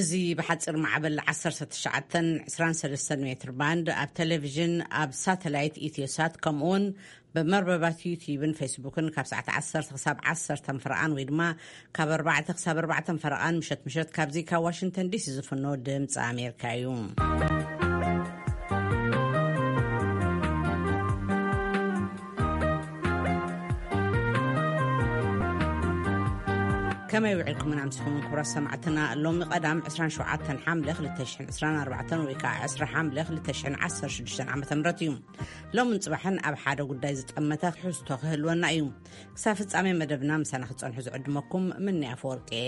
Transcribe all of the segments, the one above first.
እዚ بحصر معبل 1923 متر باند ኣብ تلفزيون ኣብ ساتلايت ኢትዮሳት ከምኡውን بمرببات يوتيوبን فيسبوكን ካብ ሰዓት 10 ክሳብ 10 فرقان ወይ ድማ ካብ 4 ክሳብ 4 فرقان ምሸት ካብዚ ካብ ዋሽንግተን ዲሲ ዝፍኖ ድምፂ ኣሜሪካ እዩ። كما يوعدكم أمسكم كرة سمعتنا اللوم قدام 27 حملة 2024 ويكا 10 حملة 2016 عام تمرتيوم لو من صباحن أب حدا قداي زتأمتا حوزتو خهلونا يوم كسافت أمي مدبنا مسانا خدسون حزو عدمكم مني أفوركي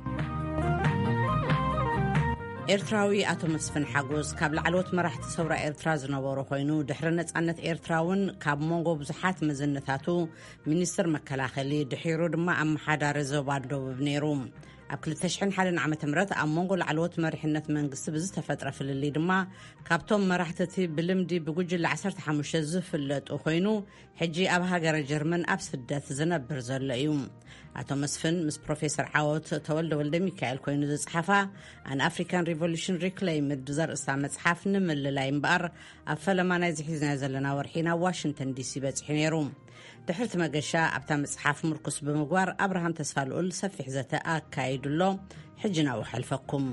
ኤርትራዊ አቶ መስፍን ሓጎስ ካብ ላዕለዎት መራሕቲ ሰውራ ኤርትራ ዝነበሩ ኮይኑ ድሕሪ ነጻነት ኤርትራውን ካብ ሞንጎ ብዙሓት መዝነታቱ ሚኒስትር መከላኸሊ ድሒሩ ድማ ኣመሓዳሪ ዞባ ደቡብ ነይሩ። ኣብ 2001 ዓመተ ምህረት ኣብ ሞንጎ ላዕለዎት መሪሕነት መንግስቲ ብዝተፈጥረ ፍልሊ ድማ ካብቶም መራሕቲ ብልምዲ ብጉጅለ 15 ዝፍለጡ ኮይኑ ሕጂ ኣብ ሃገረ ጀርመን ኣብ ስደት ዝነብር ዘሎ እዩ። አቶ መስፍን ምስ ፕሮፌሰር ዓወት ተወልደ ሚካኤል ኮይኑ ዝጽሓፋ አን አፍሪካን ሪቮሉሽን ሪክሌይምድ ዘርእስታ መጽሓፍ ንምልላይ እምበር ኣብ ፈለማ ናይ ዝሒዝና ዘለና ወርሒና ዋሽንግተን ዲሲ በጽሒ ነይሩ። ድሕርቲ መገሻ ኣብታ መጽሓፍ ምርኩስ ብምግባር አብርሃም ተስፋልኡል ሰፊሕ ዘተ ኣካይዱሎ ሕጅና ውሐልፈኩም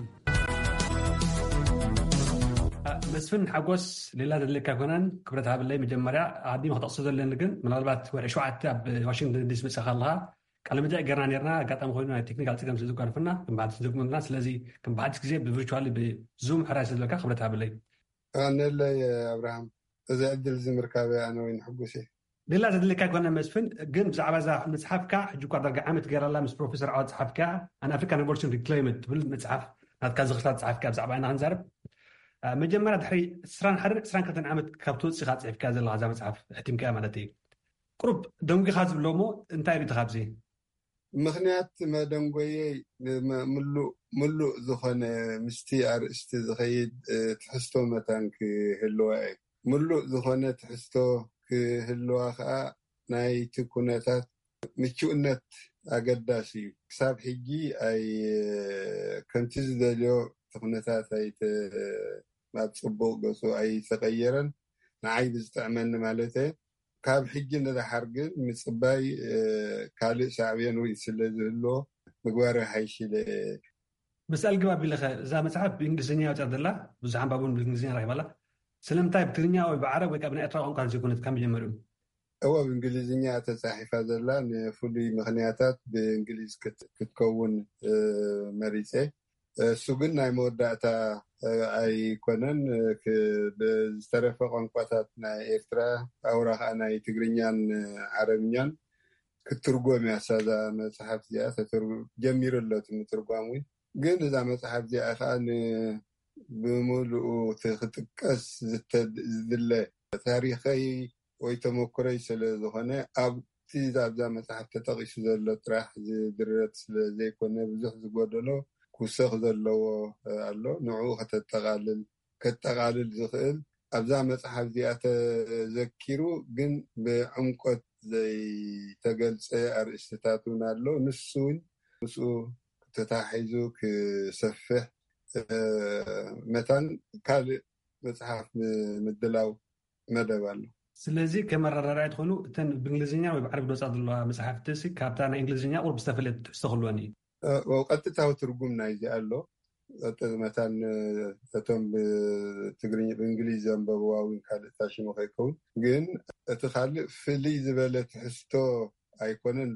መስፍን ሓጎስ ሌላ ዘድልካ ኮነን ክብረት ሃብለይ መጀመርያ ኣዲሞ ክጠቕሶ ዘለኒ ግን ምናልባት ወርሒ 7 ኣብ ዋሽንግተን ዲሲ መጽኻ ኣለኻ ቃል መጃ ገርና ነርና አጋጣሚ ኮይኑ ናይ ቴክኒካል ጽገም ዝጓርፍና ክንባሓት ዝግምና ስለዚ ክንባሓት ግዜ ብቪርቹዋሊ ብዙም ሕራይ ስለካ ክብረት ሃብለይ ኣነለይ አብርሃም እዚ ዕድል ዝምርካበ ኣነ ወይ ንሕጉስ ሌላ ዘድልካ ኮነ መስፍን ግን ብዛዕባ ዛ መጽሓፍካ ሕጂ እኳ ዳርጋ ዓመት ገይራላ ምስ ፕሮፌሰር ዓወት ጽሓፍካ ኣን አፍሪካን ሪቮሉሽን ሪክሌይምድ ትብል መጽሓፍ ናትካ ዝኽታት ጽሓፍካ ብዛዕባ ኢና ክንዛርብ መጀመርያ ድሕሪ 22 ዓመት ካብ ትወፅኻ ጽሒፍካ ዘለኻ ዛ መጽሓፍ ሕቲምካ ማለት እዩ ቁሩብ ደንጉኻ ዝብሎ ሞ እንታይ ሪኢኻ ኣብዚ ምክንያት መደንጎየ ሙሉእ ዝኾነ ምስቲ ኣርእስቲ ዝኸይድ ትሕዝቶ መታን ክህልዋ እዩ ሙሉእ ዝኾነ ትሕዝቶ ክህልዋ ከዓ ናይቲ ኩነታት ምቹእነት ኣገዳሲ እዩ ክሳብ ሕጂ ኣይ ከምቲ ዝደልዮ ኩነታት ናብ ፅቡቅ ገፁ ኣይተቀየረን ንዓይ ብዝጥዕመኒ ማለት ካብ ሕጂ ንድሓር ግን ምፅባይ ካልእ ሳዕብዮን ወይ ስለ ዝህልዎ ምግባር ሓይሽለ ምስኣል ግባ ቢለኸ እዛ መጽሓፍ ብእንግሊዝኛ ወፅኣ ዘላ ብዙሕ ኣንባቡን ብእንግሊዝኛ ረኺባላ ስለምንታይ ብትግርኛ ወይ ብዓረብ ወይ ካብ ናይ ኤርትራ ቋንቋ ዘይኮነት ካብ መጀመሪኡ እወ ብእንግሊዝኛ ተጻሒፋ ዘላ ንፍሉይ ምክንያታት ብእንግሊዝ ክትከውን መሪፀ እሱ ግን ናይ መወዳእታ ኣይኮነን ብዝተረፈ ቋንቋታት ናይ ኤርትራ ኣውራ ከዓ ናይ ትግርኛን ዓረብኛን ክትርጎም ያሳዛ መጽሓፍ እዚኣ ጀሚሩለት ምትርጓሙ ግን እዛ መጽሓፍ እዚኣ ከዓ ብምሉኡ ክትጥቀስ ዝድለ ታሪኸይ ወይ ተመክሮይ ስለ ዝኾነ ኣብቲ ዛብዛ መጽሓፍ ተጠቂሱ ዘሎ ጥራሕ ዝድረት ስለ ዘይኮነ ብዙሕ ዝጎደሎ ኩሰኽ ዘለዎ ኣሎ ንዑ ከተጠቃልል ዝኽእል ኣብዛ መጽሓፍ እዚኣ ተዘኪሩ ግን ብዕምቆት ዘይተገልጸ ኣርእስትታት እውን ኣሎ ንሱን ምስኡ ተታሒዙ ክሰፍሕ መታን ካልእ መጽሓፍ ምድላው መደብ ኣሎ ስለዚ ከመራራይ ትኾኑ እተን ብእንግሊዝኛ ወይ ብዓረብ ወፃ ዘለዋ መጽሓፍቲ ካብታ ናይ እንግሊዝኛ ቁርብ ዝተፈለጥ ትሕዝቶ ክህልወን እዩ ቀጥታዊ ትርጉም ናይ እዚ ኣሎ መታን እቶም ብትግርኛ ብእንግሊዝ ዘንበብዋ እውን ካልእ ታሽሙ ከይከውን ግን እቲ ካልእ ፍልይ ዝበለ ትሕዝቶ ኣይኮነን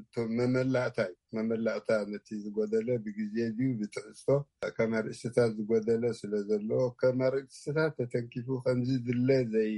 መመላእታ ነቲ ዝጎደለ ብግዜ ድዩ ብትሕዝቶ ከም ኣርእስትታት ዝጎደለ ስለ ዘሎ ከም ኣርእስትታት ተተንኪፉ ከምዚ ድለ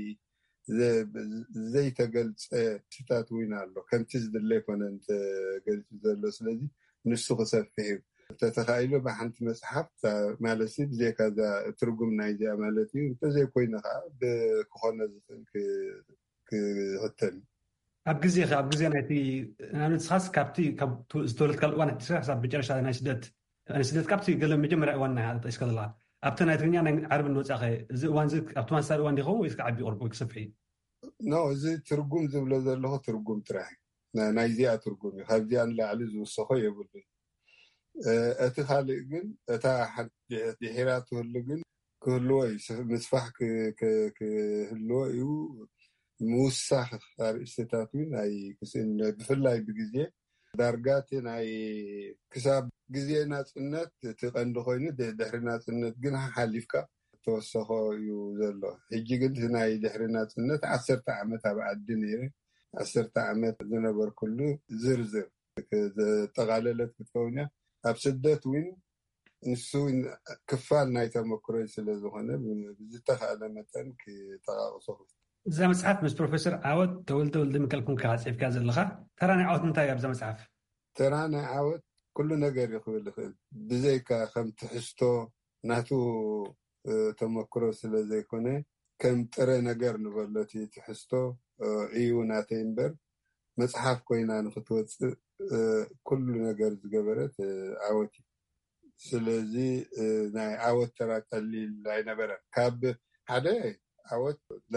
ዘይተገልፀ ስታት እውን ኣሎ ከምቲ ዝድለ ይኮነን ተገልጹ ዘሎ ስለዚ ንሱ ክሰፍሕ እዩ ተተኻኢሉ ብሓንቲ መጽሓፍ ማለት ብዘይካ ትርጉም ናይ እዚኣ ማለት እዩ እንተዘይኮይኑ ከዓ ብክኾነ ዝኽእል ክህተም ኣብ ግዜ ናይቲ ንስኻስ ካብቲ ዝተወለድካ እዋን ሕሳብ መጨረሻ ናይ ስደት ካብቲ ገለ መጀመርያ እዋን ናይ ጠቂስካ ዘለካ ኣብቲ ናይ ትግርኛ ናይ ዓረብን ወፃኸ እዚ እዋን እዚ ኣብቲ ማሳሪ እዋን ዲኸውን ወይስ ክዓቢ ቁርቡ ወይ ክሰፍሕ እዩ እዚ ትርጉም ዝብሎ ዘለኹ ትርጉም ጥራሕ ናይ እዚኣ ትርጉም እዩ ካብዚኣ ንላዕሊ ዝውሰኾ የብሉን أتخالق جن أتاحد دحيرات هلجن كهلوي مسفح كهلوي موسخ استتاتون أي كسن بفلاي بجزية درجاتين أي كسب جزية ناس النت تقندو خيني دحر ناس النت جنها حليفك توسخه يوزله هيجي قلت هنا دحر ناس النت 10 عامات بعد الدنيا 10 عامات زنبر كله زرزر تغاللت كتكونيا أبسدت وين نسوين كفال نايتا مكروي سلازوهنا بزتخال متن كتغاوصه زي مسحف مس بروفيسور عاود تولد مكلكم كاسف كاز اللغة تراني عاود نتايا بزي مسحف تراني عاود كل نجار يخوي لخيل بزيكا خم تحستو ناتو تمكرو سلازي كونه كم ترى نجار نبلتي تحستو ايو ناتينبر مسحف كوينا نخطوت كل نجار زجبرت عاوتي سلازي ناي عاود ترى قليل لاي نبرة كاب حدا عاود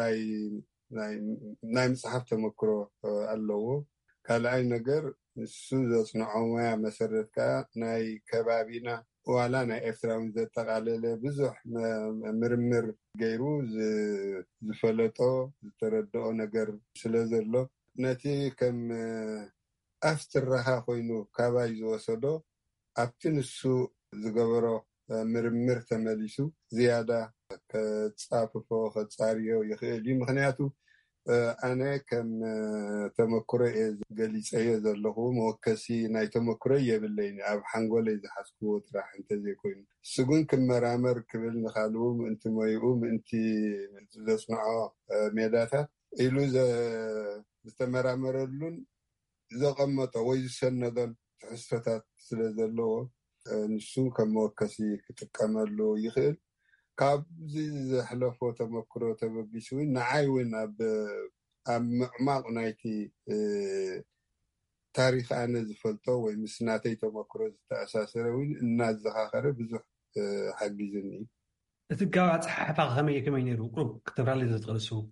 ناي مسحف تمكرو اللو كالاي نجار السوزة نعوما مسرتك ناي كبابينا ولا ناي افتراون ذات تقاليل بزح مرمر جيروز زفلتو تردو نجار سلازلو نتي كم أفتر رها خوينو كابايز وصدو أبتن السو زغبرو مرمر تمليسو زيادة كتصاففو ختصاريو يخيلي مخنياتو أنا كم تمكري قليس أيضا له موكسي ناي تمكري يبليني أب حنقولي إذا حسكوت راح انت زي كوين سجون كم مرامر كبل نخالوم انت ما يقوم انت تصنعوا ميداتا إلو زتمرامر اللون إذا قمت ويز سندن تحسفتات سلازلو نسون كم موكسي كتكملو يخيل كابزي زحلفو تمكرو تبقيسوي نعايوين أب معماق نايتي تاريخ أنا زفلتو ومسناتي تمكرو تأساسروين الناس زخاخرة بزح حقي زني تقاوات حفاق غمية كما ينيرو قرب كتبرا لي تتغلسو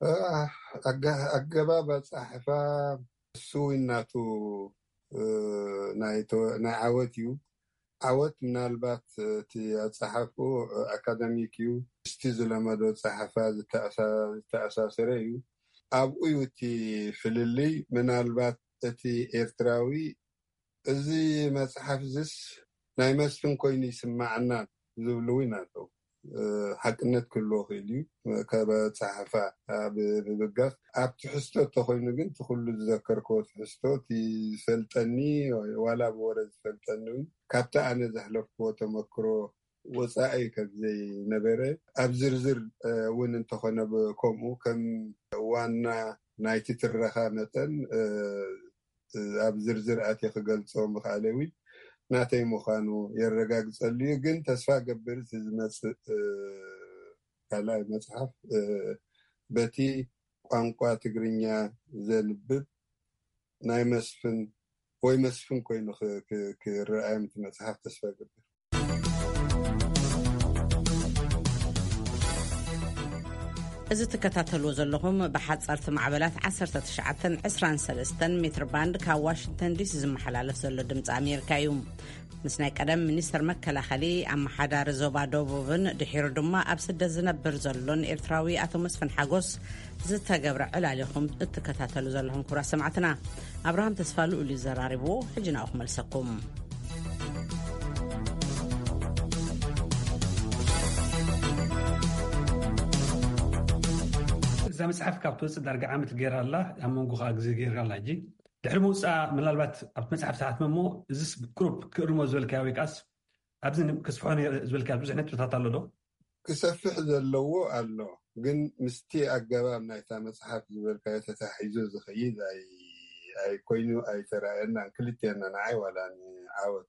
أقبابات حفاق سوي ناتو نعاوتيو عوت منالبات تي أتصحفو أكاديميكيو استيزو لمدو تصحفات تأساسريو أبقيو تي فللي منالبات تي إرتراوي إزي مصحف زس نايمسفن كويني سمعنا زبلوين أنتو حقنت كله خيلي كبتصحفا ببقف أب تحستو تخوينو جن تخلو تذكركو تحستو تي فلتني ولا بورز فلتنوي كابتا أنا زحلفكو تمكرو وصائي كزي نبرة أب زرزر وين انتخونا بكومو كم وانا نايتي ترخامة أب زرزر آتي خقلتو مخالوي ناتي مخانو يرقاق صلي جن تسفا قبر تزمس كلاي مصحف بتي قانقوا تقرينيا زنبب ناي مسفن وي مسفن كوينو كرأي مت مصحف تسفا قبر إذا تكتاتلو زلهم بحصرت معبلات 1923 متر باند كا واشنطن دي سي زمحلالف زلو دمص أمريكا يوم مسناي قدم منستر مكلخلي أما حدار زوبا دوبوفن دحيرو دما أب سدة زنبر زلون إرتراوي أتو مسفن حاقوس زتا قبر علاليكم تكتاتلو زلهم كرا سمعتنا أبراهام تسفالو اللي زراربو حجنا أخمل سقوم إذا مسحف كابتوس درجة عامة غير الله هم نقول زي غير الله جي دحرمو ساعة من البات أب مسحف ساعات ممو زس جروب كرمو زول كاويكاس أبزن كسفحوني زول كاس بس نت بتطلع له كسفح زلوا الله جن مستي أجابة نايتا مسحف زول كاس تحيزو زخيد أي كوينو أي ترى إن كلتي أنا نعي ولا عاود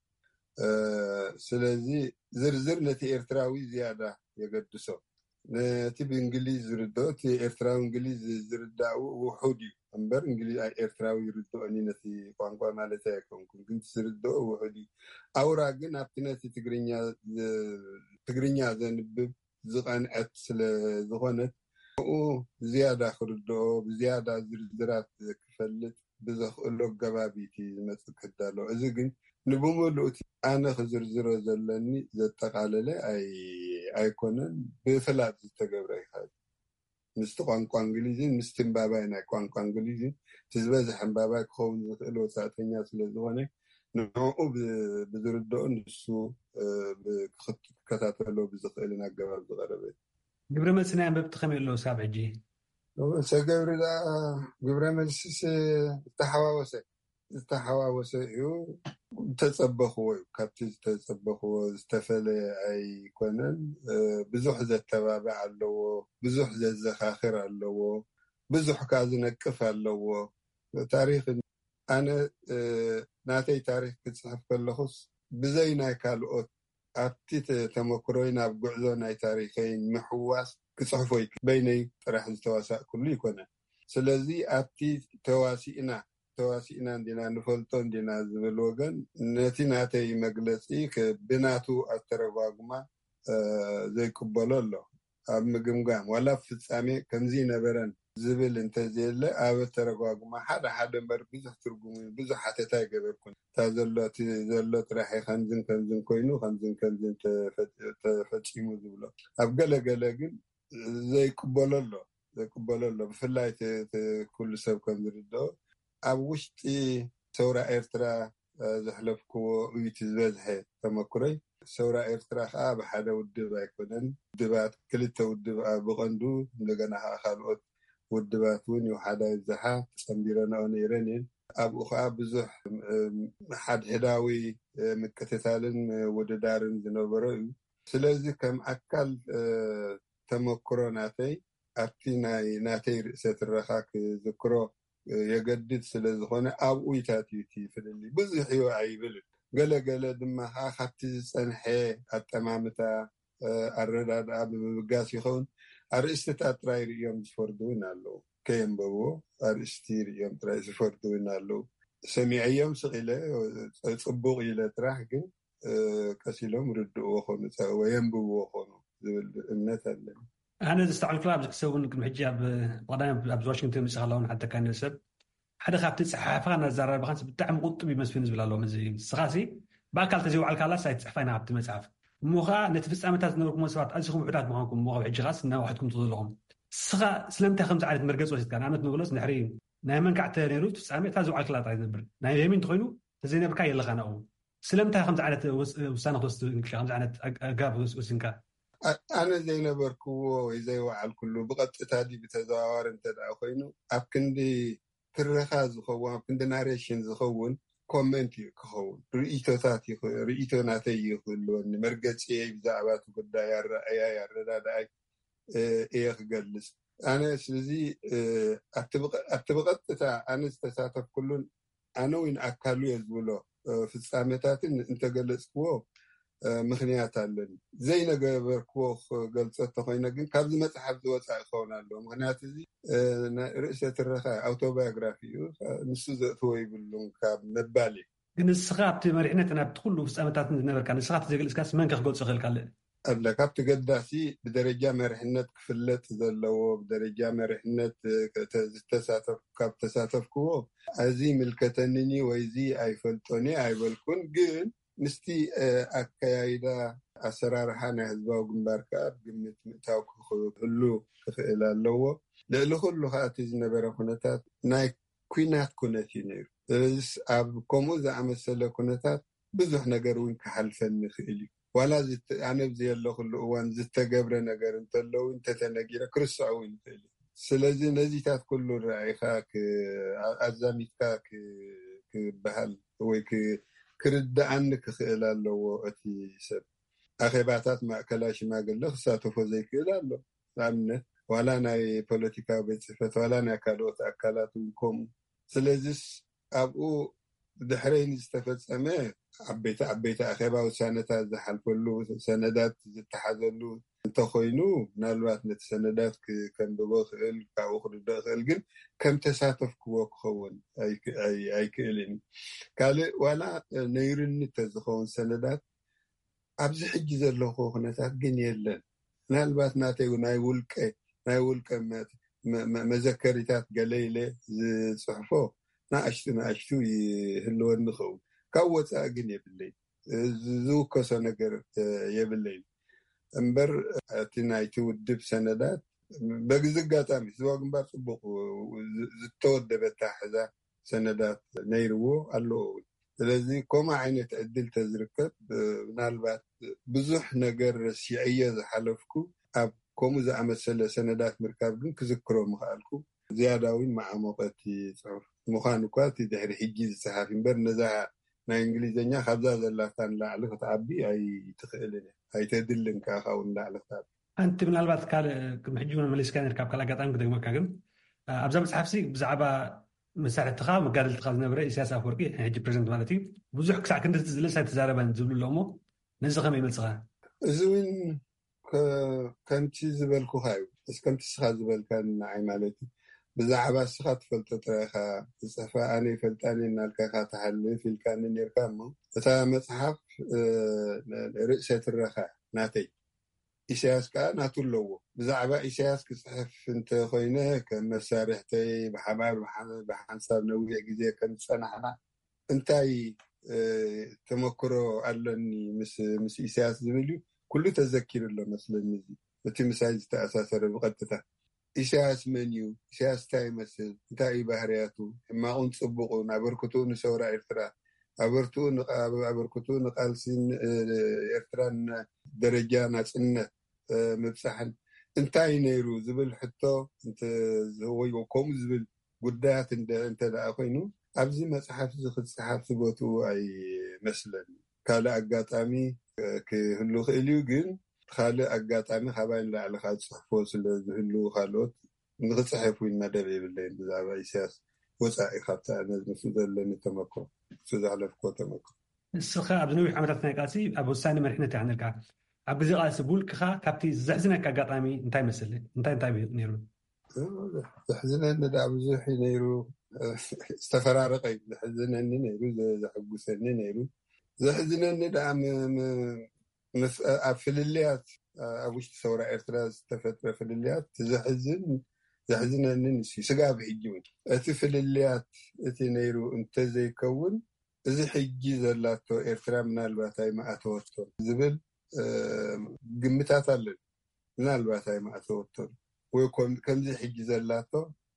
سلازي زرزر نتي إرتراوي زيادة يقدسو نتي بإنجليز ردو تي إرتراوي إنجليز زرداو وحودي أمبر إنجليز إرتراوي ردو أني نتي قانقوا مالتها يكون كنت زردو وحودي أوراقن أبتناتي تقرينيا زنبب زغان أتسل زغانت زيادة خردو بزيادة زرزرات كفلت بزخ اللو قبابيتي متكدالو إذن نبومو لوتي أنا خزر زرو زلني زتقالله أيكونن بفلات زتقبري خالد مستقان إنجليزي مستنبابين أكوان إنجليزي تزبز حنبابك خون زخلو ساعتين سلزونه نوعو بزردون نسو بخط كتاتلو بزخلنا جواب غربي قبل ما سنة بتخمي له سابع جي سجبر دا قبل ما سس تحواوسه يو تتصبخوا كابتن تتصبخوا استفل أي كونن بزح ذا التبابع اللو بزح ذا الزخاخر اللو بزح كازن الكفى اللو تاريخ أنا ناتي تاريخ كتصحف كل خص بزينا كالوت أبتي تمكروينا بقعدونا تاريخين محواس كتصحفوي بيني راح نتواسى كل يكون سلزي أبتي تواسينا عندنا نفلتون دينا زبلوغن نتي مجلسي كبناتو الترواغما زي كبلولو أب مجمجام ولا في السامي كنزي نبرن زبل انت زيلة أب الترواغما حدا مر بزح ترجمي بزح حتى تاجبركن تزلت راح خنزن كوينو خنزن تفتشيمو زبلو أب جل زي كبلولو بفلايت كل سب كنزردو أب وشتي ثورة إرترا زحلفكو ويتزبزها تمكري ثورة إرترا خاب حدا ودبا يكونن دبات كلتا ودبا بغندو لغناها خالوت ودباتون وحدا يزحا تستمديرنا ونيرانين أب أخاب بزح حد هداوي مكتتالن وددارن زنوبرو سلازي كم أكل تمكروناتي أبتي ناتي رئيسة الرخاك ذكرو يجدد سلازخونه أو يتاتيتي في اللي بزح يوعيبل قال دما خدت سنحي التمامتا الرداد أبو بقاس يخون أرستة أتراير يوم سفردوين اللو كيم بابو أرستير يوم تراير سفردوين اللو سميع يوم سغيلة صبوغ إلى تراحكين كسيلهم ردوا وخونو وينبوا وخونو المثل أنا استعمل كلام زكسون كم حجاب قدام بواشنطن مسخلون حتى كان يسب حدا خاطر صحافة أنا زار بخمس بتعم قط بمسفين زبل الله مزي سخاسي باكل تزيو على الكالا سايت صحفينا عبد المسعف موخا نتفس أمتاز نوركم مسوات أزخم عدات معاكم موخا حجغاس إنه واحدكم تضلهم سخا سلمت خمس عدد مركز وسط كان أنا تنقولس نحرين نايمن كعتيرين روت تفس أمي تازو على الكالا تعيد نبر نايمين تخينو تزينا بكاي يلا خانقهم سلمت خمس عدد وسانة دوست خمس عدد أجاب وسنكا أنا زي نبركو زي وعل كله بقت تادي بتزاور أنت دعوينه أبكندي ترخاز خو أبكندي ناريشن زخون كومنتي كخون رئيتو ناتي يخلون مرجع شيء بزعبات وقدا يا ردا إيه خجلس أنا سلزي أتبقت أنا استساتف كلون أنا وين أكلوا يزولو في السامتات أنت جلس كوه مخنيات علن زي نجبركو قلت تخينا جن كابز متحف وسع خونا له مخنيات زي رئيسة الرخاء أوتوبيوغرافي نسوز ثوي باللون كاب نبالي جن السخاب تمرحنا تنا بتقوله في سامتات نبر كان السخاب زي الإسكاس من كخقول سخيل كله أبلا كاب تقداسي بدرجة مرحنة كفلت ذلوا بدرجة مرحنة تساتف كاب تساتف كوه عزيم الكتنيني ويزي أيفلتوني أيفلكون جن نستي أكايدا أسرار حنا هزباو جنباركا بقمة متاوك خلو إلى اللو لألو خلو هاتيز نبرا ناي كوينات كونتينير لذلك أب كومو زعم السلا كونتات بزح نقروين كحلفن خيلي ولا زت أنا بزي اللو خلو وان زت قبر نقر انت اللو انت تنقيرا كرسعوين خيلي سلازي نزيتات كله رعيخا أزاميتكا كبهل ويك كرد عنك خيلا لو أتي سب أخباتات ما كلاش ما قال له ساتفو زي كلا له عمنا ولا ناي بوليتيكا بيتصفت ولا ناي كالوت أكلات وكم سلازيس أبو دحرين استفت سماه عبيت أخبا وسانتا زحل كله سندات تحذلو تخوينو نالوات نتسندات كان بباخل كأخر الداخل جن كم تساتف كوك خون أي كيلين قال ولا نيرن تزخون سندات أبز حجز الله خوخنات جن يلن نالوات ناتي وناي ولك مذكرتات قليلة صحفو ناشتو يهلون نخون كوت أجني بالليل ዝውከሶ ነገር የብለይ እምበር እቲ ናይቲ ውድብ ሰነዳት በግዜ አጋጣሚ ዞባ ግንባር ጽቡቅ ዝተወደበታ ሕዛ ሰነዳት ነይርዎ ኣለዎ ስለዚህ ኮማ ዓይነት ዕድል ተዝርከብ ምናልባት ብዙሕ ነገር ሲዕየ ዝሓለፍኩ ኣብ ከምኡ ዝኣመሰለ ሰነዳት ምርካብ ግን ክዝክሮ ምኽኣልኩ ዝያዳውን ማዓሞቐት ጽሑፍ ምዃኑ እኳ እቲ ድሕሪ ሕጂ ዝፀሓፍ እምበር ነዛ ናይ እንግሊዝኛ ካብዛ ዘላታን ላዕሊ ክትዓቢ ኣይትኽእልን ኣይተድልን ካብውን ላዕሊ ክትዓቢ ኣንቲ ምናልባት ካልእ ሕጂ መለስካ ንርካብ ካልእ ኣጋጣሚ ክደግመካ ግን ኣብዛ መፅሓፍሲ ብዛዕባ መሳርሕትኻ መጋደልትኻ ዝነበረ ኢሳያስ ኣፈወርቂ ሕጂ ፕሬዚደንት ማለት እዩ ብዙሕ ክሳዕ ክንደቲ ዝለሳይ ተዛረበን ዝብሉ ኣሎ እሞ ነዚ ከመይ ይመልስኻ? እዚ እውን ከምቲ ዝበልኩኻ እዩ ከምቲ ስኻ ዝበልካ ንዓይ ማለት እዩ ብዛዕባ ስኻ ትፈልጦ ጥራይኻ ዝፅሕፋ ኣነ ይፈልጣኒ እናልካ ኢኻ ትሓልፍ ኢልካኒ ነርካ እሞ እታ መፅሓፍ ርእሰ ትረኻ ናተይ ኢሳያስ ከዓ ናቱ ኣለዎ ብዛዕባ ኢሳያስ ክፅሕፍ እንተኮይነ ከም መሳርሕተይ ብሓባር ብሓንሳብ ነዊሕ ግዜ ከም ዝፀናሕና እንታይ ተመክሮ ኣለኒ ምስ ኢሳያስ ዝብል እዩ ኩሉ ተዘኪር ኣሎ መስለኒ እቲ ምሳይ ዝተኣሳሰረ ብቐጥታ ኢሳያስ መን እዩ ኢሳያስ እንታይ ይመስል እንታይ እዩ ባህርያቱ ሕማቑን ፅቡቑን ኣበርክትኡ ንሰውራ ኤርትራ ኣበርክትኡ ንቃልሲን ኤርትራን ደረጃ ናፅነት ምብፃሕን እንታይ ነይሩ ዝብል ሕቶ ወይ ከምኡ ዝብል ጉዳያት እንተደኣ ኮይኑ ኣብዚ መፅሓፍ ዝክፅሓፍ ዝቦትኡ ኣይመስለኒ ካልእ ኣጋጣሚ ክህሉ ክእል እዩ ግን ካልእ ኣጋጣሚ ካባይ ንላዕሊ ዝፅሕፎ ስለ ዝህሉ ካልኦት ንክፅሕፍ እውን መደብ የብለይን ብዛዕባ ኢሳያስ ወፃኢ ካብቲ ኣነ ምስ ዘለኒ ተመክሮ ዝሓለፍኮ ተመክሮ ንስኻ ኣብ ዝነዊሕ ዓመታት ናይ ቃልሲ ኣብ ውሳነ መሪሕነት ኢኻ ነርካ ኣብ ግዜ ቃልሲ ብውልቅኻ ካብቲ ዘሕዝነካ ኣጋጣሚ እንታይ መስል እንታይ ነይሩ? ዘሕዝነኒ ዳ ብዙሕ ነይሩ ዝተፈራረቀ እዩ ዘሕዝነኒ ነይሩ ዘሕጉሰኒ ነይሩ ዘሕዝነኒ ዳ ኣብ ፍልልያት ኣብ ውሽጢ ሰውራ ኤርትራ ዝተፈጥረ ፍልልያት ዘሕዝነኒ ንሱ ስጋብ ሕጂ እውን እቲ ፍልልያት እቲ ነይሩ እንተዘይከውን እዚ ሕጂ ዘላቶ ኤርትራ ምናልባት ኣይማእተወቶ ዝብል ግምታት ኣለኒ ምናልባት ኣይማእተወቶ ወይ ከምዚ ሕጂ ዘላቶ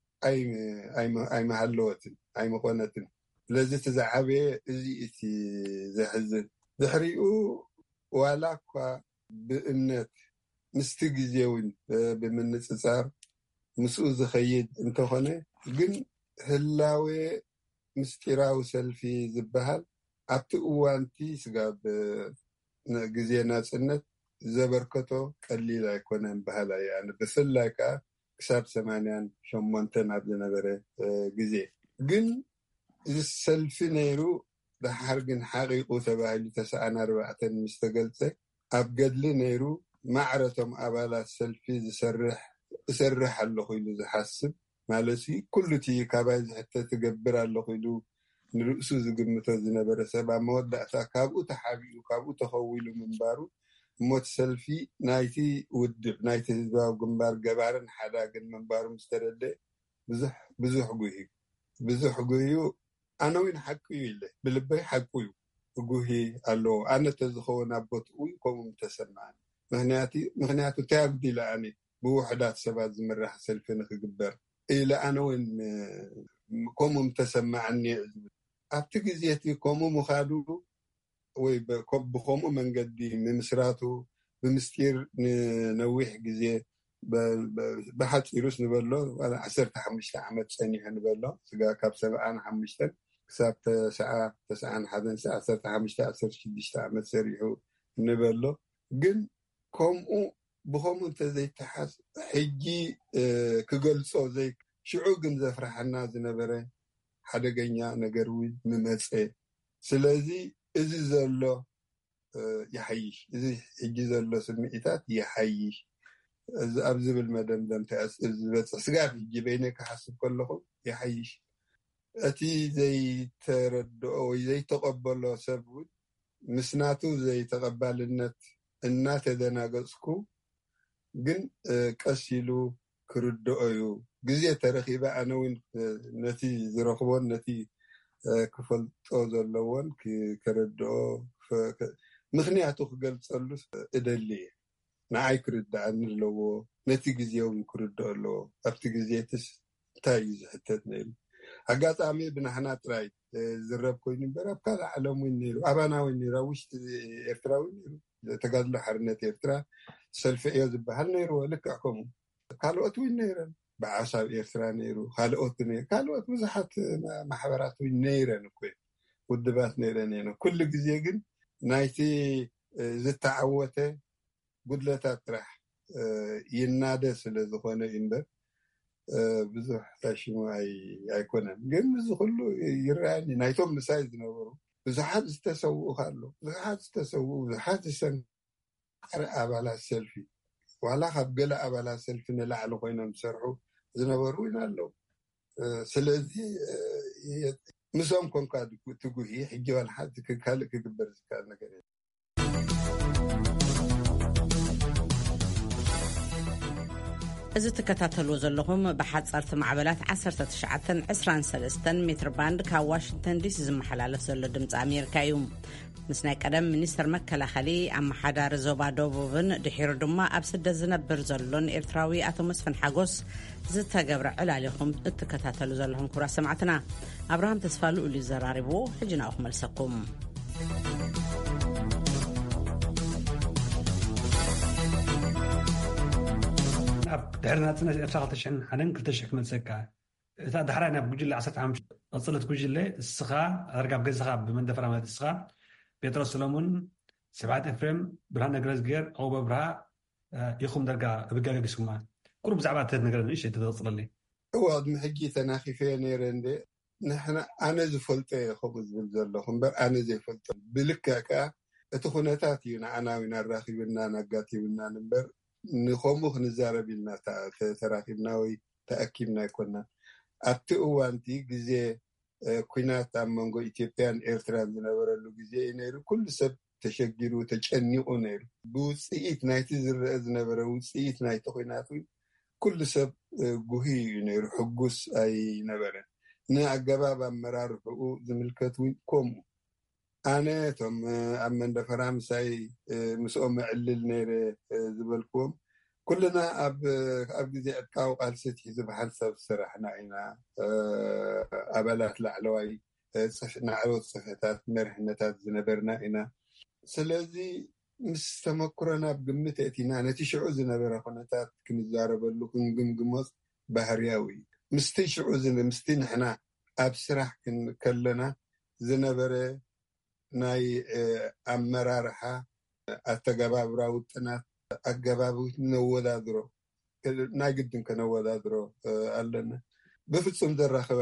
ኣይመሃለወትን ኣይመኾነትን ስለዚ ትዛዓበየ እዚ እቲ ዘሕዝን ድሕሪኡ ዋላ እኳ ብእምነት ምስቲ ግዜ እውን ብምንፅፃር ምስኡ ዝኸይድ እንተኾነ ግን ህላዌ ምስጢራዊ ሰልፊ ዝበሃል ኣብቲ እዋንቲ ስጋብ ግዜ ናፅነት ዘበርከቶ ቀሊል ኣይኮነን ባህል ኣነ ብፍላይ ከዓ ክሳብ 88 ኣብ ዝነበረ ግዜ ግን እዚ ሰልፊ ነይሩ ድሓር ግን ሓቂቁ ተባሂሉ 94 ምስ ተገልፀ ኣብ ገድሊ ነይሩ ማዕረቶም ኣባላት ሰልፊ ዝሰርሕ ኣለኹ ኢሉ ዝሓስብ ማለት ኩሉ እቲ ካባይ ዝሕተት ትገብር ኣለኹ ኢሉ ንርእሱ ዝግምቶ ዝነበረ ሰብ ኣብ መወዳእታ ካብኡ ተሓቢኡ ካብኡ ተኸዊሉ ምንባሩ እሞት ሰልፊ ናይቲ ውድብ ናይቲ ህዝባዊ ግንባር ገባርን ሓዳግን ምንባሩ ምስተረድእ ብዙሕ ጉሂዩ ኣነ እውን ሓቂ እዩ ኢለ ብልበይ ሓቂ እዩ ጉሂ ኣለዎ ኣነ ተዝኸውን ኣቦትኡ ከምኡ ተሰማዕኒ ምክንያቱ እንታይ ኣጉዲለ ኣነ ብውሕዳት ሰባት ዝምራሕ ሰልፊ ንክግበር ኢለ ኣነ እውን ከምኡ ተሰማዕኒ ኣብቲ ግዜ እቲ ከምኡ ምኻዱ ወይ ብከምኡ መንገዲ ንምስራቱ ብምስጢር ንነዊሕ ግዜ ብሓፂሩስ ንበሎ 15 ዓመት ፀኒሑ ንበሎ ካብ 75 ክሳብ 91 ዓመት ሰሪሑ ንበሎ ግን ብከምኡ እንተዘይተሓስ ሕጂ ክገልፆ ሽዑ ግን ዘፍርሐና ዝነበረ ሓደገኛ ነገር እውን ንመፀ ስለዚ እዚ ዘሎ ይሓይሽ እዚ ሕጂ ዘሎ ስምዒታት ይሓይሽ ኣብ ዝብል መደምደምታ ዝበፅሕ ስጋብ ሕጂ በይነይ ክሓስብ ከለኹ ይሓይሽ እቲ ዘይተረድኦ ወይ ዘይተቐበሎ ሰብ እውን ምስናቱ ዘይተቐባልነት እናተደናገፅኩ ግን ቀስ ኢሉ ክርድኦ እዩ ግዜ ተረኺበ ኣነ እውን ነቲ ዝረኽቦን ነቲ ክፈልጦ ዘለዎን ክረድኦ ምክንያቱ ክገልጸሉ እደሊ ንዓይ ክርዳእኒ ኣለዎ ነቲ ግዜው ክርዳእ ኣለዎ ኣብቲ ግዜትስ እንታይ እዩ ዝሕተት ነይሩ ኣጋጣሚ ብናሕና ጥራይ ዝረብ ኮይኑ እምበር ኣብ ካልእ ዓለም እውን ነይሩ ኣባና እውን ነይሩ ውሽጢ ኤርትራዊ ነይሩ ተጋድሎ ሓርነት ኤርትራ ሰልፊ ዕዮ ዝበሃል ነይርዎ ልክዕ ከምኡ ካልኦት እውን ነይረን ብዓሳብ ኤርትራ ነይሩ ካልኦት ብዙሓት ማሕበራት እውን ነይረን እኮ ውድባት ነይረን እየን ኩሉ ግዜ ግን ናይቲ ዝተዓወተ ጉድለታት ጥራሕ ይናደ ስለ ዝኾነ እምበር ብዙሕ ታሽሙ ኣይኮነን ግን እዚ ኩሉ ይረአኒ ናይቶም ምሳይ ዝነበሩ ብዙሓት ዝተሰውኡ ካሎ ብዙሓት ዝሰንቀረ ኣባላት ሰልፊ ዋላ ካብ ገለ ኣባላት ሰልፊ ንላዕሊ ኮይኖም ዝሰርሑ ዝነበሩ ኢና ኣለዉ ስለዚ ምሶም ኮንካ ትጉሂ ሕጂ ዋልሓት ካልእ ክግበር ዝከኣል ነገር እዩ እዚ ትከታተልዎ ዘለኹም ብሓፀርቲ ማዕበላት 1923 ሜትር ባንድ ካብ ዋሽንግተን ዲሲ ዝመሓላለፍ ዘሎ ድምፂ ኣሜሪካ እዩ ምስ ናይ ቀደም ሚኒስተር መከላኸሊ ኣመሓዳሪ ዞባ ደቡብን ድሒሩ ድማ ኣብ ስደት ዝነብር ዘሎን ኤርትራዊ ኣቶ መስፍን ሓጎስ ዝተገብረ ዕላሊኹም እትከታተሉ ዘለኹም ክቡራት ሰማዕትና ኣብርሃም ተስፋሉ እዩ ዘራሪብዎ ሕጂ ናብኹም መልሰኩም ድሕሪ ናጽነት ኤርትራ 2001 ክመጽካ እታ ድሕራይ ናብ ጉጅለ 15 ቅጽለት ጉጅለ እስኻ ኣርጋብ ገዝኻ ብመንደፈራ ማለት እስኻ ጴጥሮስ ሰሎሞን ስብዓት ኤፍሬም ብርሃን ነግረዝጌር ኣውበ ብርሃ ኢኹም ደርጋ ብጋገግስኩማ ቁሩብ ብዛዕባ እተ ነገርን እሺ ተተጽለኒ እዋድ ምሕጂ ተናኺፈ ነይረ እንደ ንሕና ኣነ ዝፈልጠ ከምኡ ዝብል ዘለኹ እምበር ኣነ ዘይፈልጦ ብልክዕ ከዓ እቲ ኩነታት እዩ ንዓናዊ ናራኺብና ናጋቲብና እምበር ንኸምኡ ክንዛረብ ኢልና ተራኺብና ወይ ተኣኪብና ኣይኮና ኣብቲ እዋንቲ ግዜ ኩናት ኣብ መንጎ ኢትዮጵያን ኤርትራን ዝነበረሉ ግዜ እዩ ነይሩ ኩሉ ሰብ ተሸጊሩ ተጨኒቑ ነይሩ ብውፅኢት ናይቲ ዝረአ ዝነበረ ውፅኢት ናይቲ ኩናት ኩሉ ሰብ ጉሂ እዩ ነይሩ ሕጉስ ኣይነበረን ንኣገባብ ኣመራርሕኡ ዝምልከት እውን ከምኡ ኣነ እቶም ኣብ መንደፈራ ምሳይ ምስኦም ምዕልል ነይረ ዝበልክዎም ኩልና ኣብ ግዜ ዕጥቃዊ ቃልሲ ዝበሃል ሰብ ስራሕና ኢና ኣባላት ላዕለዋይ ናዕሮት ፅሕፈታት መርሕነታት ዝነበርና ኢና ስለዚ ምስ ተመክሮና ብግምት እቲና ነቲ ሽዑ ዝነበረ ኩነታት ክንዛረበሉ ክንግምግሞፅ ባህርያዊ ምስቲ ሽዑ ምስቲ ንሕና ኣብ ስራሕ ክንከለና ዝነበረ ናይ ኣመራርሓ ኣተገባብራዊ ጥናት ኣገባብት ነወዳድሮ ናይ ግድን ከነወዳድሮ ኣለና ብፍጹም ዘራኽብ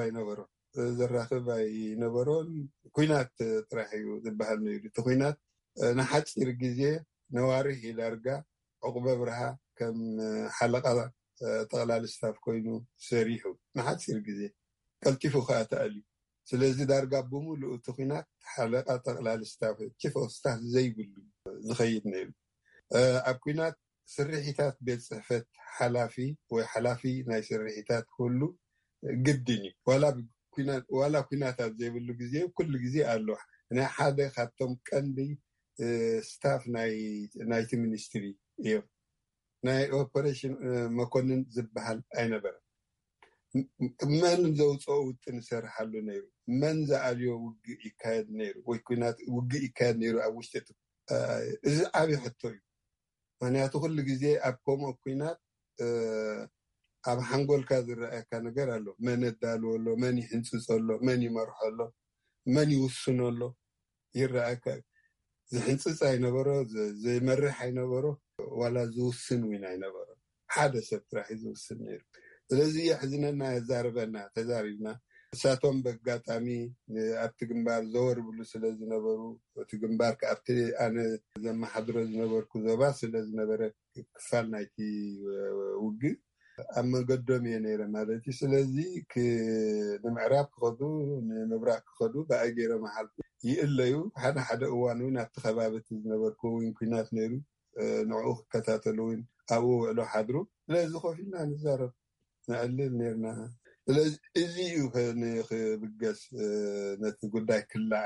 ኣይነበሮን ኩናት ጥራሕ እዩ ዝበሃል ነይሩ እቲ ኩናት ንሓፂር ግዜ ነዋርህ ዳርጋ ዕቁበ ብርሃ ከም ሓለቓ ጠቕላሊ ስታፍ ኮይኑ ሰሪሑ ንሓፂር ግዜ ቀልጢፉ ከዓ ተኣልዩ ስለዚ ዳርጋ ብምሉእ እቲ ኩናት ሓለቓ ጠቕላሊ ስታፍ ቺፍ ኦፍ ስታፍ ዘይብሉ ዝኸይድ ነይሩ ኣብ ኩናት ስርሒታት ቤት ፅሕፈት ሓላፊ ወይ ሓላፊ ናይ ስርሒታት ኩሉ ግድን እዩ ዋላ ኩናታት ዘይብሉ ግዜ ኩሉ ግዜ ኣሎ ናይ ሓደ ካብቶም ቀንዲ ስታፍ ናይቲ ሚኒስትሪ እዮም ናይ ኦፐሬሽን መኮንን ዝበሃል ኣይነበረ መን ዘውፅኦ ውጥን ይሰርሓሉ ነይሩ መን ዝኣልዮ ውግእ ይካየድ ነይሩ ወይ ኩናት ውግእ ይካየድ ነይሩ ኣብ ውሽጢ እዚ ዓብዪ ሕቶ እዩ ምክንያቱ ኩሉ ግዜ ኣብ ከምኡ ኩናት ኣብ ሓንጎልካ ዝረአየካ ነገር ኣሎ መን የዳልወሎ መን ይሕንፅፀሎ መን ይመርሖሎ መን ይውስነሎ ይረአየካ ዝሕንፅፅ ኣይነበሮ ዘይመርሕ ኣይነበሮ ዋላ ዝውስን እውን ኣይነበሮ ሓደ ሰብ ጥራሕ ዝውስን ነይሩ ስለዚ ሕዝነና የዛርበና ተዛሪብና እሳቶም በጋጣሚ ኣብቲ ግንባር ዘወርብሉ ስለ ዝነበሩ እቲ ግንባር ከኣብቲ ኣነ ዘመሓድሮ ዝነበርኩ ዞባ ስለ ዝነበረ ክፋል ናይቲ ውግእ ኣብ መንገዶም እየ ነይረ ማለት እዩ ስለዚ ንምዕራብ ክኸዱ ንምብራቅ ክኸዱ ብኣይ ገይሮም ሓልፉ ይእለዩ ሓደ እዋን እውን ኣብቲ ከባቢቲ ዝነበርኩ እውን ኩናት ነይሩ ንዕኡ ክከታተሉ እውን ኣብኡ ውዕሎ ሓድሩ ስለዚ ኮፍ ኢልና ንዛረብ ንዕልል ነርና ስለዚ እዚ እዩ ንክብገስ ነቲ ጉዳይ ክለዓል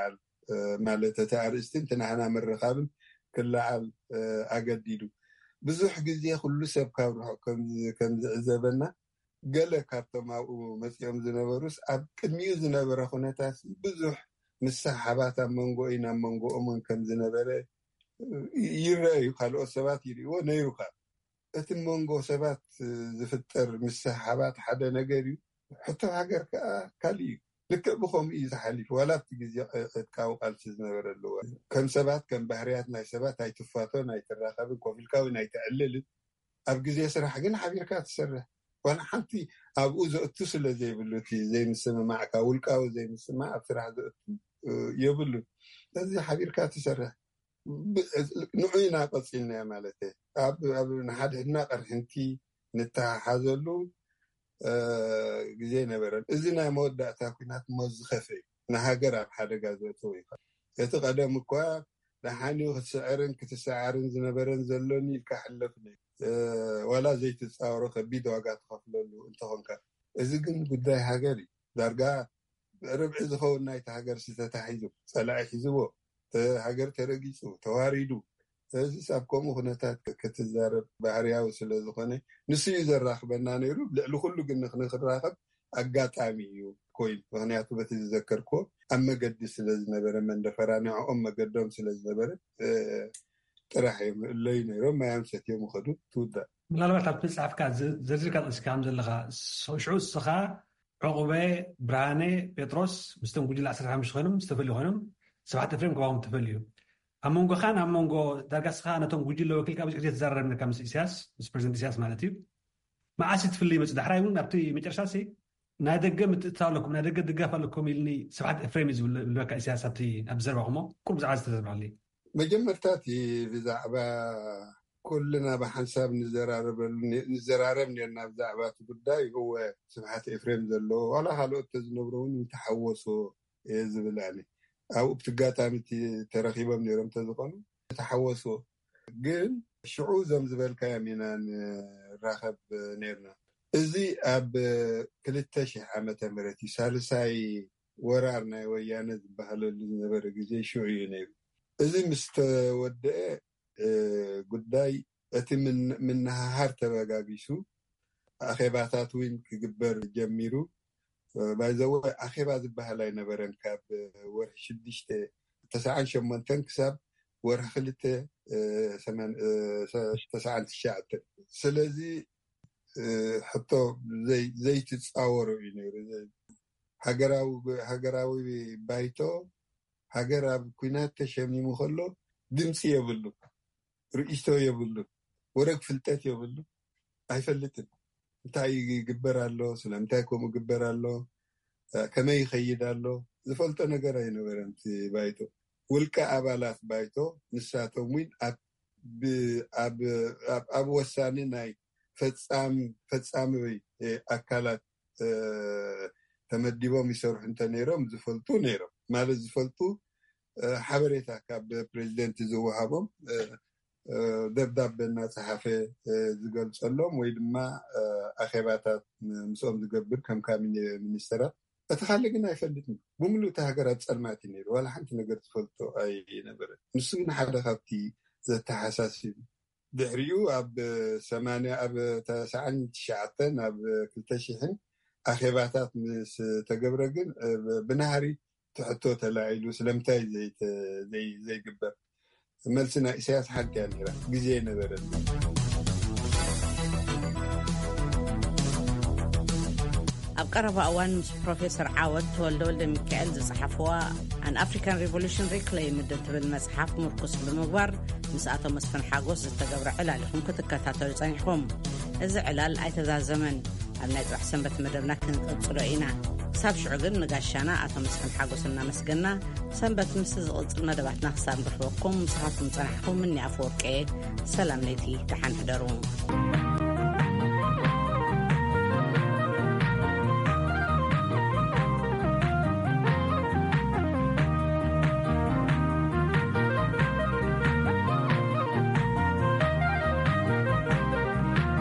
ማለት ተአርስትን ተናህና መረኻብን ክላዓል ኣገዲዱ ብዙሕ ግዜ ኩሉ ሰብ ካብ ርሑቕ ከም ዝዕዘበና ገለ ካብቶም ኣብኡ መፅኦም ዝነበሩስ ኣብ ቅድሚኡ ዝነበረ ኩነታት ብዙሕ ምሳሓባት ኣብ መንጎ ኢና መንጎኦም ከም ዝነበረ ይረአዩ ካልኦት ሰባት ይርእዎ ነይሩካ እቲ መንጎ ሰባት ዝፍጠር ምሳሓባት ሓደ ነገር እዩ ሕቶ ሃገር ከዓ ካልእ እዩ ልክዕ ብኸምኡ እዩ ዝሓሊፉ ዋላ ኣብቲ ግዜ ዕጥቃዊ ቃልሲ ዝነበረ ኣለዎ ከም ሰባት ከም ባህርያት ናይ ሰባት ኣይትፋቶን ኣይትራኸብን ኮፍ ኢልካ እውን ኣይትዕልልን ኣብ ግዜ ስራሕ ግን ሓቢርካ ትሰርሕ ዋላ ሓንቲ ኣብኡ ዘእቱ ስለ ዘይብሉ እቲ ዘይምስምማዕካ ውልቃዊ ዘይምስማዕ ኣብ ስራሕ ዘእቱ የብሉ እዚ ሓቢርካ ትሰርሕ ንዑ ኢና ቀፂልና ማለት ኣብ ንሓድሕድና ቀርሕንቲ ንተሓሓዘሉ ግዜ ነበረን እዚ ናይ መወዳእታ ኩናት መዝኸፈ እዩ ንሃገር ኣብ ሓደጋ ዘእተው ይኽእል እቲ ቀደም እኳ ንሓኒ ክትስዕርን ክትሰዓርን ዝነበረን ዘሎኒ ኢልካ ሕለፍኒ ዋላ ዘይትፃወሮ ከቢድ ዋጋ ትኸፍለሉ እንተኾንካ እዚ ግን ጉዳይ ሃገር እዩ ዳርጋ ርብዒ ዝኸውን ናይቲ ሃገር ዝተታሒዙ ፀላኢ ሒዝዎ ሃገር ተረጊፁ ተዋሪዱ እዚ ኣብ ከምኡ ኩነታት ክትዛረብ ባህርያዊ ስለ ዝኾነ ንሱ እዩ ዘራኽበና ነይሩ ልዕሊ ኩሉ ግን ንክንራኸብ ኣጋጣሚ እዩ ኮይኑ ምክንያቱ በቲ ዝዘከርክዎ ኣብ መገዲ ስለ ዝነበረ መንደፈራ ንዕኦም መገዶም ስለ ዝነበረ ጥራሕ እዮም እለዩ ነይሮም ማያም ሰትዮም ይኸዱ ትውዳእ ምናልባት ኣብ መፅሓፍካ ዘርዚርካ ጠቂስካ ከም ዘለካ ሽዑ እስኻ ዕቁበ ብርሃነ ጴጥሮስ ምስቶም ጉጅለ 15 ኮይኖም ዝተፈልዩ ኮይኖም ሰብዓተ ኤፍሬም ከባቢኦም ተፈልዩ ኣብ መንጎኻን ኣብ መንጎ ዳርጋስኻ ነቶም ጉጅለ ወኪልካ ብዙሕ ግዜ ተዛረብካ ምስ ኢሳያስ ምስ ፕሬዚደንት ኢሳያስ ማለት እዩ መዓስ ትፍልይ መፅእ ዳሕራይ እውን ኣብቲ መጨረሻ ናይ ደገ ምትእትታው ኣለኩም ናይ ደገ ድጋፍ ኣለኩም ኢልኒ ሰብዓተ ኤፍሬም እዩ ዝብለካ ኢሳያስ ኣብቲ ኣብ ዝዘረባኹሞ ቁም ብዛዕባ ዝተዘርባለ መጀመርታት ብዛዕባ ኩልና ብሓንሳብ ንዘራረብ ነርና ብዛዕባ እቲ ጉዳይ እወ ሰብዓተ ኤፍሬም ዘለዎ ዋላ ካልኦት ዝነብሩ እውን ተሓወሶ ዝብላኒ ኣብኡ ብትጋጣሚ ተረኺቦም ነይሮም ተዝኾኑ ተሓወሶ ግን ሽዑ ዞም ዝበልካዮም ኢና ንራኸብ ነርና እዚ ኣብ 2000 ዓመተ ምህረት እዩ ሳልሳይ ወራር ናይ ወያነ ዝበሃለሉ ዝነበረ ግዜ ሽዑ እዩ ነይሩ እዚ ምስ ተወድአ ጉዳይ እቲ ምንሃሃር ተበጋጊሱ ኣኼባታት እውን ክግበር ጀሚሩ ባይዘወ ኣኼባ ዝበሃል ኣይነበረን ካብ ወርሒ 698 ክሳብ ወርሒ 299 ስለዚ ሕቶ ዘይትፃወሩ እዩ ነይሩ ሃገራዊ ባይቶ ሃገር ኣብ ኩናት ተሸሚሙ ከሎ ድምፂ የብሉ ርእይቶ የብሉ ወረግ ፍልጠት የብሉ ኣይፈልጥን እንታይ ይግበር ኣሎ ስለምንታይ ከምኡ ግበር ኣሎ ከመይ ይኸይድ ኣሎ ዝፈልጦ ነገር ኣይነበረን ባይቶ ውልቀ ኣባላት ባይቶ ንሳቶም ውን ኣብ ወሳኒ ናይ ፈፃሚ ኣካላት ተመዲቦም ይሰርሑ እንተነይሮም ዝፈልጡ ነይሮም ማለት ዝፈልጡ ሓበሬታ ካብ ፕሬዚደንት ዝወሃቦም ደብዳቤ እናፀሓፈ ዝገልፀሎም ወይ ድማ ኣኼባታት ምስኦም ዝገብር ከም ካቢነ ሚኒስተራት እቲ ካልእ ግን ኣይፈልጥን ብምሉእ እቲ ሃገራት ፀልማት እዩ ነይሩ ዋላ ሓንቲ ነገር ዝፈልጦ ኣይነበረን ንሱ ግን ሓደ ካብቲ ዘተሓሳስብ ድሕሪኡ ኣብ 99 ኣብ 2000 ኣኼባታት ምስ ተገብረ ግን ብናሃሪ ትሕቶ ተላዒሉ ስለምንታይ ዘይግበር መልስና ኢሳያስ ሓንቲያ ነይራ ግዜ ነበረን ኣብ ቀረባ እዋን ምስ ፕሮፌሰር ዓወት ተወልደ ሚካኤል ዝፅሓፍዋ ኣን ኣፍሪካን ሪቮሉሽን ሪክሌይምድ እትብል መፅሓፍ ምርኩስ ብምግባር ምስ ኣቶ መስፍን ሓጎስ ዝተገብረ ዕላል ኢኹም ክትከታተሉ ፀኒሕኩም እዚ ዕላል ኣይተዛዘመን ኣብ ናይ ጥራሕ ሰንበት መደብና ክንቅፅሎ ኢና ክሳብ ሽዑ ግን ንጋሻና ኣቶ መስፍን ሓጎስ እናመስገና ሰንበት ምስ ዝቕፅል መደባትና ክሳብ ንረኽበኩም ንስኻትኩም ፀናሕኩም ምኒ ኣፈወርቄ ሰላም ለይቲ ደሓን ሕደሩ